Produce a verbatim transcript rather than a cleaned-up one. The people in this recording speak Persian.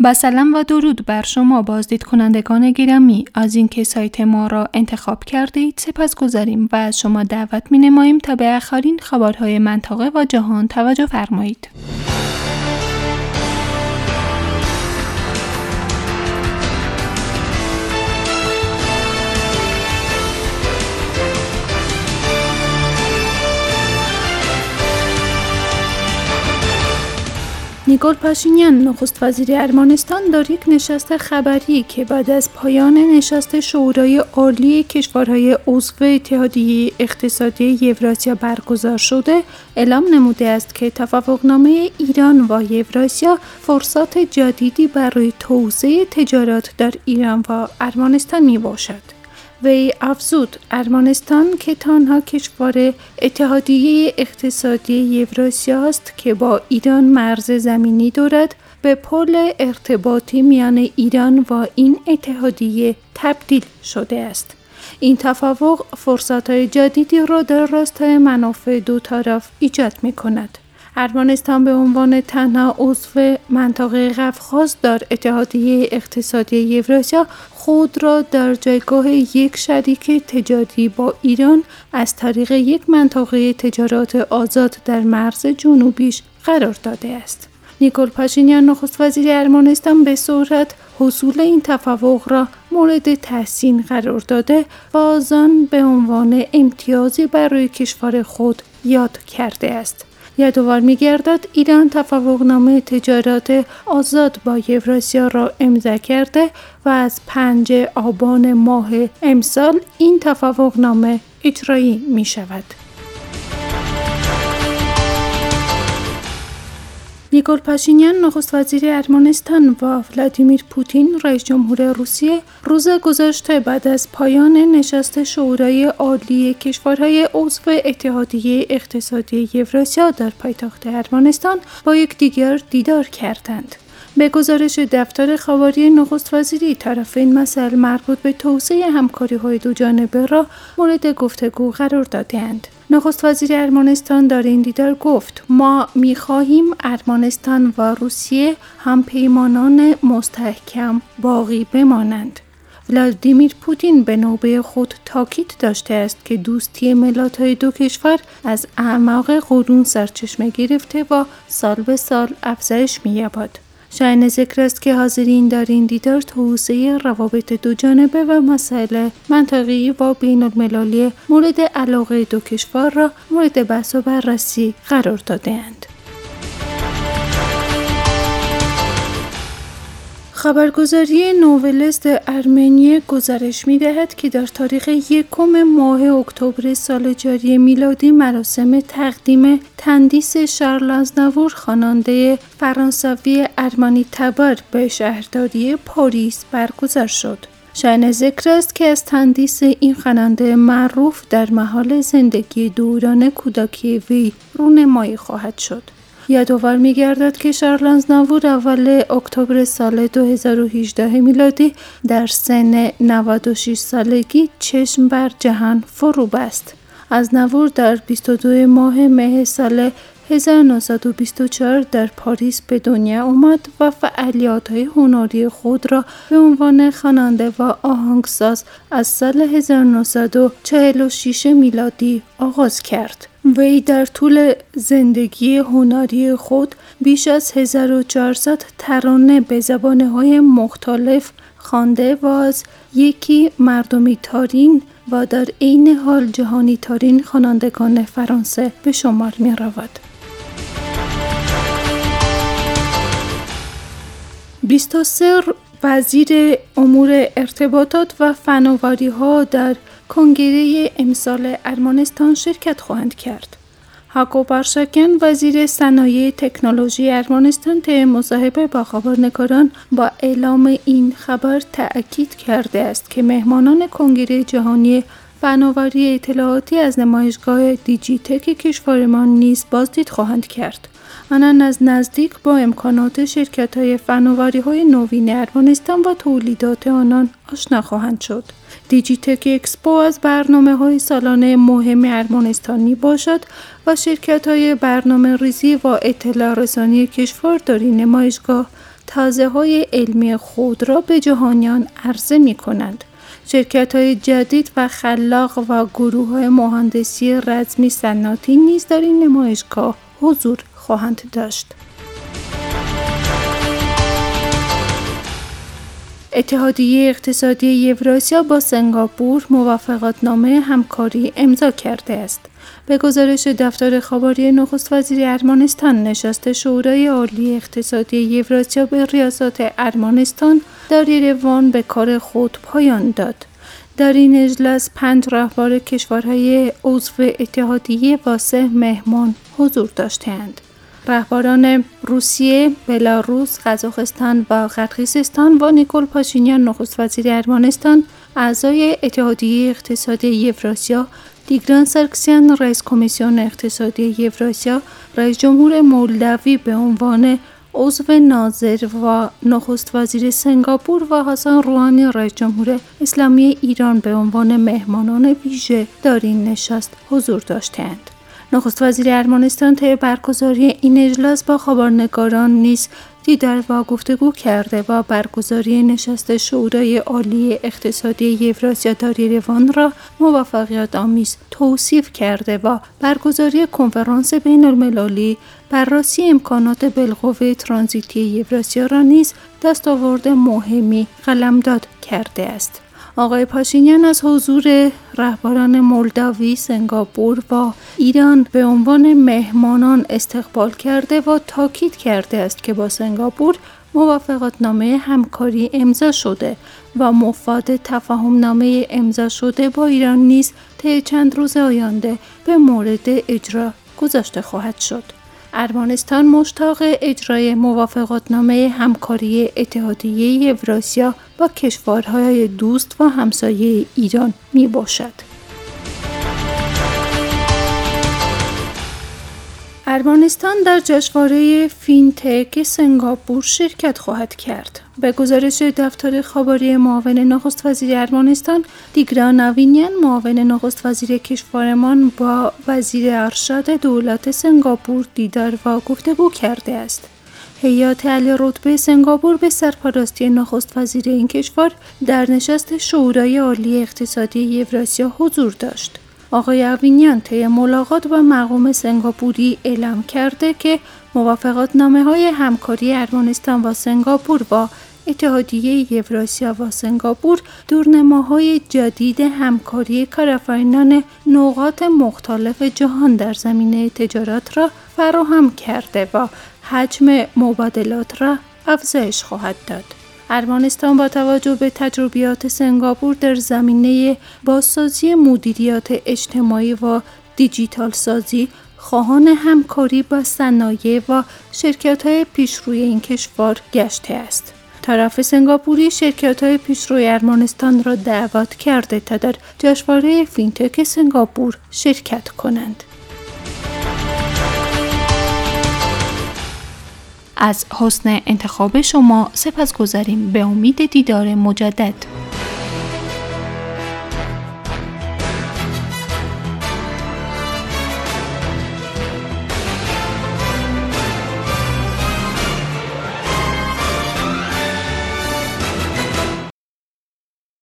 با سلام و درود بر شما بازدید کنندگان گرامی. از اینکه سایت ما را انتخاب کردید سپاسگزاریم و از شما دعوت می نماییم تا به آخرین خبرهای منطقه و جهان توجه فرمایید. نیکول پاشینیان نخست وزیر ارمنستان در یک نشست خبری که بعد از پایان نشست شورای عالی کشورهای عضو اتحادیه اقتصادی اوراسیا برگزار شده اعلام نموده است که توافقنامه ایران و اوراسیا فرصت جدیدی برای توسعه تجارت در ایران و ارمنستان می باشد. وی افزود ارمنستان که تنها کشور اتحادیه اقتصادی اوراسیا است که با ایران مرز زمینی دارد به پل ارتباطی میان ایران و این اتحادیه تبدیل شده است. این توافق فرصت‌های جدیدی را در راستای منافع دو طرف ایجاد می‌کند. ارمنستان به عنوان تنها عضو منطقه قفقاز در اتحادیه اقتصادی اوراسیا خود را در جایگاه یک شریک تجاری با ایران از طریق یک منطقه تجارت آزاد در مرز جنوبیش قرار داده است. نیکول پاشینیان نخست وزیر ارمنستان به صورت حصول این توافق را مورد تحسین قرار داده و آن به عنوان امتیازی برای کشور خود یاد کرده است. یادآور می‌گردد ایران توافقنامه تجارت آزاد با اوراسیا را امضا کرده و از پنجم آبان ماه امسال این توافقنامه اجرایی می‌شود. نیکول پاشینیان نخست وزیر ارمنستان و ولادیمیر پوتین رئیس جمهور روسیه روز گذشته بعد از پایان نشست شورای عالی کشورهای عضو اتحادیه اقتصادی اوراسیا در پایتخت ارمنستان با یکدیگر دیدار کردند. به گزارش دفتر خبری نخست وزیری طرفین مسائل مربوط به توسعه همکاری‌های دوجانبه را مورد گفتگو قرار دادند. نخست وزیر ارمنستان در این دیدار گفت: ما می‌خواهیم ارمنستان و روسیه هم پیمانان مستحکم باقی بمانند. ولادیمیر پوتین به نوبه خود تاکید داشته است که دوستی ملت‌های دو کشور از اعماق قرون سرچشمه گرفته و سال به سال افزایش می‌یابد. شایان ذکر است که حاضرین در این دیدار توسعه روابط دوجانبه و مسائل منطقه‌ای و بین‌المللی مورد علاقه دو کشور را مورد بحث و بررسی قرار داده‌اند. خبرگزاری نوولست ارمنی گزارش می‌دهد که در تاریخ یکم ماه اکتبر سال جاری میلادی مراسم تقدیم تندیس شارل آزناور خواننده فرانسوی ارمنی تبار به شهرداری پاریس برگزار شد. شایان ذکر است که از تندیس این خواننده معروف در محل زندگی دوران کودکی وی رونمایی خواهد شد. یادآور می‌گردد که شارل آزناور اول اکتبر سال دو هزار و هجده میلادی در سن نود و شش سالگی چشم بر جهان فرو بست. آزناور در بیست و دوم ماه مه سال هزار و نهصد و بیست و چهار در پاریس به دنیا آمد و فعالیت‌های هنری خود را به عنوان خواننده و آهنگساز از سال هزار و نهصد و چهل و شش میلادی آغاز کرد. وی در طول زندگی هنری خود بیش از هزار و چهارصد ترانه به زبان‌های مختلف خوانده و از یکی مردمی ترین و در عین حال جهانی ترین خوانندگان فرانسه به شمار می رود. بیست و سه وزیر امور ارتباطات و فناوری‌ها در کنگره امسال ارمنستان شرکت خواهند کرد. هاکو بارشاکن وزیر صنایع تکنولوژی ارمنستان طی مصاحبه با خبرنگاران با اعلام این خبر تأکید کرده است که مهمانان کنگره جهانی فناوری اطلاعاتی از نمایشگاه دیجیتک کشورمان نیز بازدید خواهند کرد. آنان از نزدیک با امکانات شرکت‌های فناوری‌های نوین ارمنستان و تولیدات آنان آشنا خواهند شد. دیجیتک اکسپو از برنامه‌های سالانه مهم ارمنستان میباشد و شرکت‌های برنامه‌ریزی و اطلاع رسانی کشور در این نمایشگاه تازه‌های علمی خود را به جهانیان عرضه می‌کنند. شرکت‌های جدید و خلاق و گروه‌های مهندسی رزمی صنعتی نیز در این نمایشگاه حضور خواهند داشت. اتحادیه اقتصادی اوراسیا با سنگاپور موافقتنامه همکاری امضا کرده است. به گزارش دفتر خبری نخست وزیر ارمنستان، نشست شورای عالی اقتصادی اوراسیا به ریاست ارمنستان در یروان به کار خود پایان داد. در این اجلاس پنج رهبر کشورهای عضو اتحادیه و سه مهمان حضور داشتند. رهبران روسیه، بلاروس، قزاقستان و قرقیزستان و نیکول پاشینیان نخست وزیر ارمنستان، اعضای اتحادیه اقتصادی اوراسیا، دیگران سرکسیان رئیس کمیسیون اقتصادی اوراسیا، رئیس جمهور مولداوی به عنوان عضو ناظر و نخست وزیر سنگاپور و حسن روحانی رئیس جمهور اسلامی ایران به عنوان مهمانان ویژه در این نشست حضور داشتند. نخست وزیر ارمنستان طی برگزاری این اجلاس با خبرنگاران نیز دیدار و گفتگو کرده و برگزاری نشست شورای عالی اقتصادی اوراسیا در یروان را موفقیت آمیز توصیف کرده و برگزاری کنفرانس بین المللی بررسی امکانات بالقوه ترانزیتی اوراسیا را نیز دستاورد مهمی قلمداد کرده است. آقای پاشینیان از حضور رهبران مولداوی، سنگاپور و ایران به عنوان مهمانان استقبال کرده و تاکید کرده است که با سنگاپور موافقتنامه همکاری امضا شده و مفاد تفاهمنامه امضا شده با ایران نیز طی چند روز آینده به مورد اجرا گذاشته خواهد شد. ارمنستان مشتاق اجرای موافقتنامه همکاری اتحادیه اوراسیا با کشورهای دوست و همسایه ایران می باشد. ارمنستان در جشنواره فینتک سنگاپور شرکت خواهد کرد. به گزارش دفتر خبری معاون نخست وزیر ارمنستان، دیگران نوینیان معاون نخست وزیر کشورمان با وزیر ارشد دولت سنگاپور دیدار و گفتگو کرده است. هیئت عالی رتبه سنگاپور به سرپرستی نخست وزیر این کشور در نشست شورای عالی اقتصادی اوراسیا حضور داشت. آقای اوینیان طی ملاقات با مقام سنگاپوری اعلام کرده که موافقتنامه‌های همکاری ارمنستان و سنگاپور با اتحادیه اوراسیا و سنگاپور دورنماهای جدید همکاری کارآفرینان نقاط مختلف جهان در زمینه تجارت را فراهم کرده و حجم مبادلات را افزایش خواهد داد. ارمنستان با توجه به تجربیات سنگاپور در زمینه بازسازی مدیریت اجتماعی و دیجیتال سازی، خواهان همکاری با صنایع و شرکت‌های پیشروی این کشور گشته است. طرف سنگاپوری شرکت‌های پیشروی ارمنستان را دعوت کرده تا در جشنواره فینتک سنگاپور شرکت کنند. از حسن انتخاب شما سپاسگزاریم. به امید دیدار مجدد.